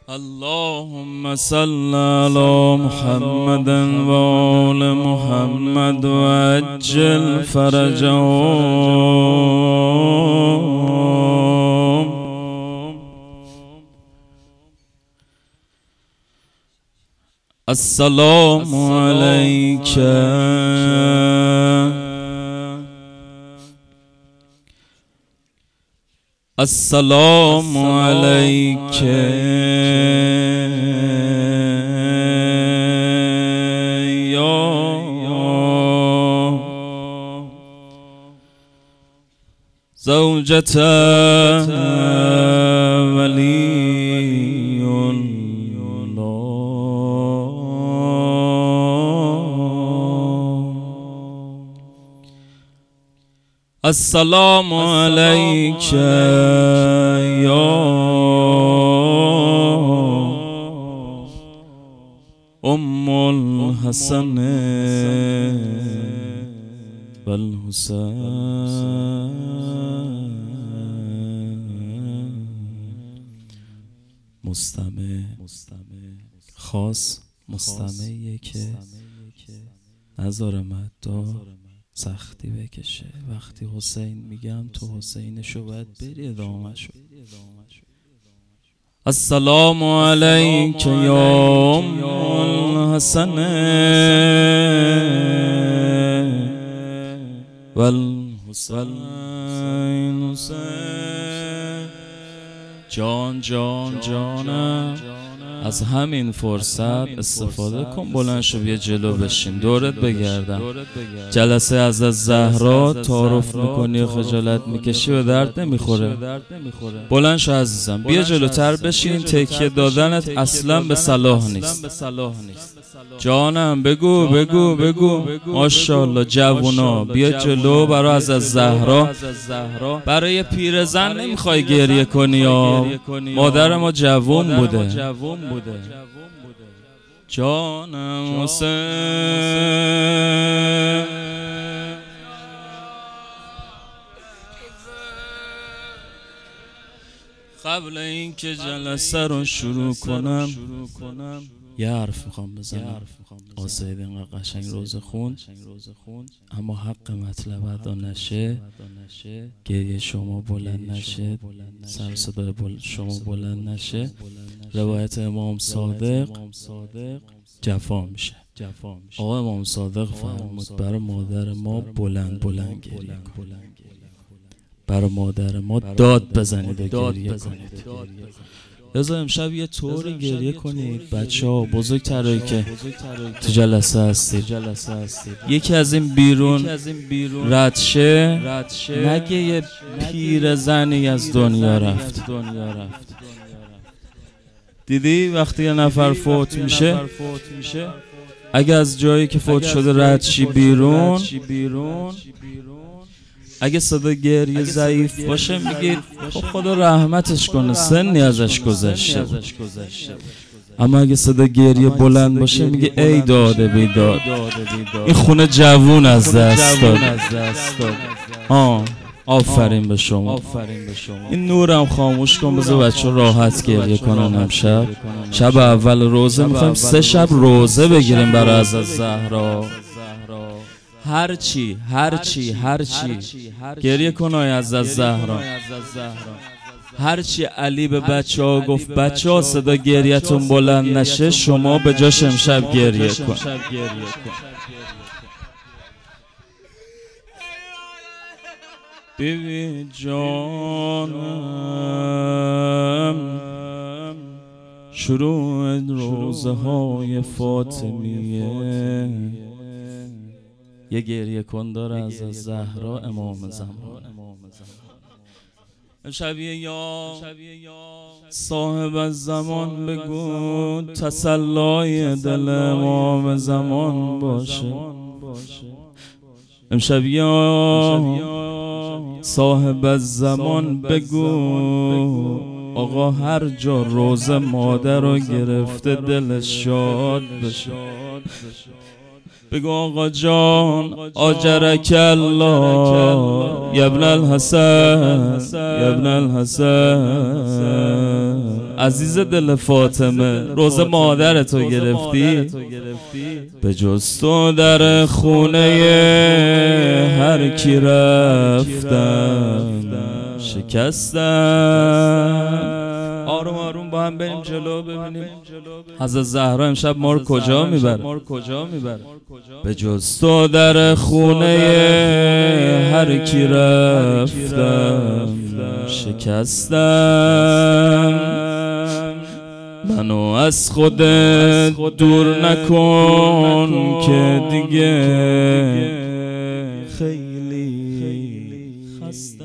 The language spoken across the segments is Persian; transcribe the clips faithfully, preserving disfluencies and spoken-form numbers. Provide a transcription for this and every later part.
اللهم صل على محمد و آل محمد و عجل فرجهم. السلام علیک السلام علیک یا زوجة ولی الله. السلام علیک یا ام الحسن و الحسین. مستمع خاص مستمعیه که نذاره مدار سختی بکشه. وقتی حسین میگم تو حسینشو باید بری ادامه شو. السلام علیک یا ام الحسن و الحسین. جان جان جانم، از همین فرصت استفاده کن، بلند شو بیا جلو بشین، دورت بگردم. جلسه از از زهرا تعارف میکنی و خجالت میکشی و درد نمیخوره. بلند شو عزیزم، بیا جلوتر بشین. تکیه دادنت اصلا به صلاح نیست. جانم بگو بگو بگو. ماشاءالله جوونا، بیا جلو. برای از از زهرا، برای پیرزن نمیخوای گریه کنی یا مادر ما جوون بوده. جانم حسین. قبل اینکه جلسه رو شروع کنم یه حرف میخوام بزنم. آسایید اینقدر قشنگ روزه خون، اما حق مطلب ادا نشه، گریه شما بلند نشه، سر صدای شما بلند نشه، روایت امام صادق جفا میشه. آقا امام صادق فرمود برای مادر ما بلند بلند گریه کن، برای مادر ما داد بزنید و گریه کنید. لذا امشب یه طوری گریه کنید بچه ها، بزرگترهایی که تو جلسه هستید، یکی از این بیرون رد شه نگه یه پیر زنی از دنیا رفت. دیدی وقتی یه نفر فوت میشه، اگه از جایی که فوت شده رد شی بیرون، اگه صدا گریه ضعیف باشه میگید خب خدا رحمتش کنه، سنی ازش گذشته. اما اگه صدا گریه بلند باشه میگه ای داده بیداد، این خونه جوون از دست داد. آه آفرین به شما. این نورم خاموش کن، بذار بچه راحت گریه کنن. امشب شب اول روزه میخوایم سه شب روزه بگیریم برای از زهرا. هر چی هر چی هر چی گریه کنای از از زهرا. هر چی علی به بچه ها گفت بچه ها صدا گریه‌تون بلند نشه، شما به جاش امشب گریه کن. بیبی جانم، شروع روزه های فاطمیه، یه گریه کن داره از زهرا امام زمان. شبیه یا صاحب الزمان بگو تسلای دل امام زمان باشه. امشب یا صاحب الزمان بگو آقا هر جا روز مادر رو گرفته دلش شاد بشه. بگو آقا جان آجرک الله یا ابن الحسن یا ابن الحسن عزیز دل فاطمه روز مادر تو گرفتی، به جز تو در خونه هر کی رفتم شکستم. آروم آروم با هم بریم جلو ببینیم حضرت زهرا امشب ما رو کجا میبره. به جز تو در خونه هر کی رفتم شکستم. منو از خودت دور نکن که دیگه خیلی خستم.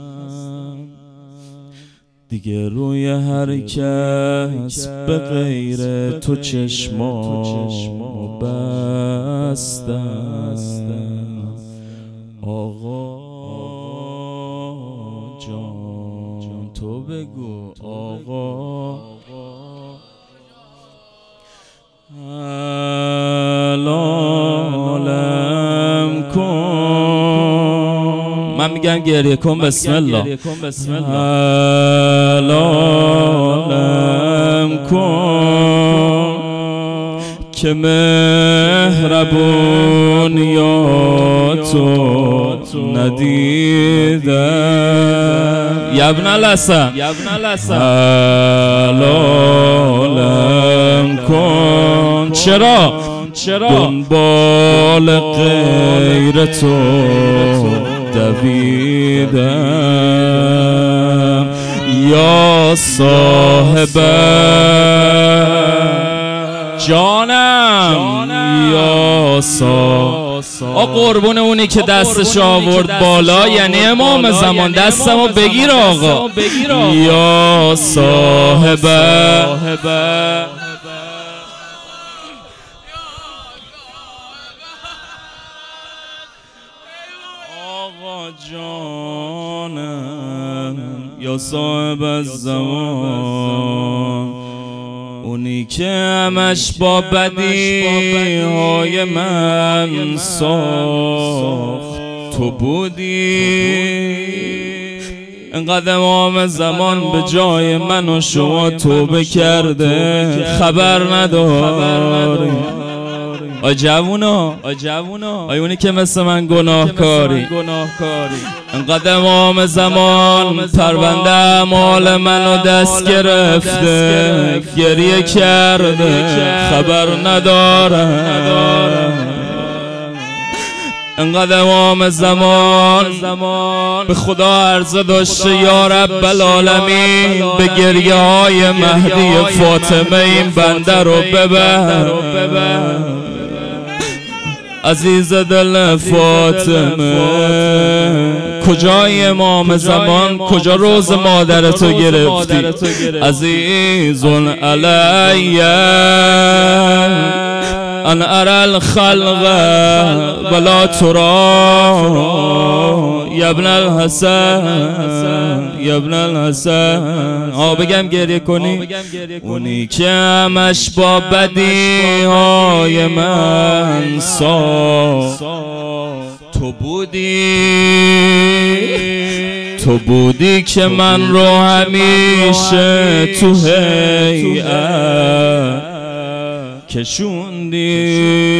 دیگه روی هر کس به غیر تو چشمامو بستم. آقا جان تو بگو آقا حلالم کن. من میگم گریه کن بسم الله. حلالم کن که مهربونیاتو ندیدم. یبن الحسن حلالم کن. چرا دنبال غیر تو دویدم یا صاحب جانم یا صاحب. آ قربون اونی که دستش آورد بالا یعنی امام زمان دستمو بگیر آقا. یا صاحب آقا جانم یا صاحب الزمان. اونی که همش با بدی های من ساخت تو بودی. انقدر امام زمان به جای من و شما توبه کرده خبر نداری. آی جوونا آی اونی که مثل من گناهکاری. انقدر امام زمان پرونده اعمال منو دست گرفته گریه کرده خبر ندارم. انقدر امام زمان به خدا عرضه داشته یا رب العالمین به گریه های مهدی فاطمه این بنده رو ببر. عزیز دل فاطمه کجای امام زمان کجا روز مادر تو گرفتی. عزیزون علی ان ارى الخلق ولا ترى یا ابن الحسن یا ابن الحسن. آه بگم گریه کنی. اونی که همش با بدی های من ساخت تو بودی. تو بودی که من رو همیشه تو هیئت کشوندی.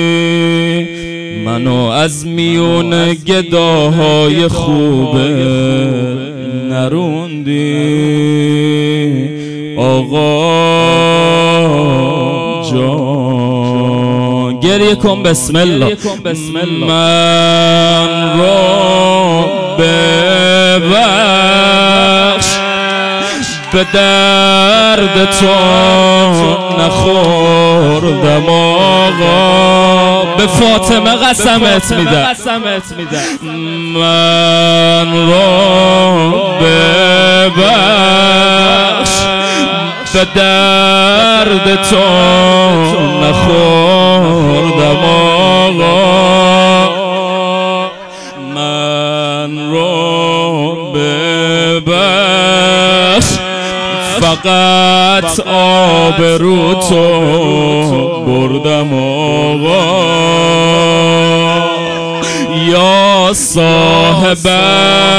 منو از میون گداهای خوبه نروندی. آقا جان گریه کن بسم الله. من رو ببخش به درد تو نخوردم آقا. به فاطمه قسمت میدم من رو ببخش به درد تو نخوردم آقا. من رو ببخش فقط آبرو تو بردم آقا. یا صاحب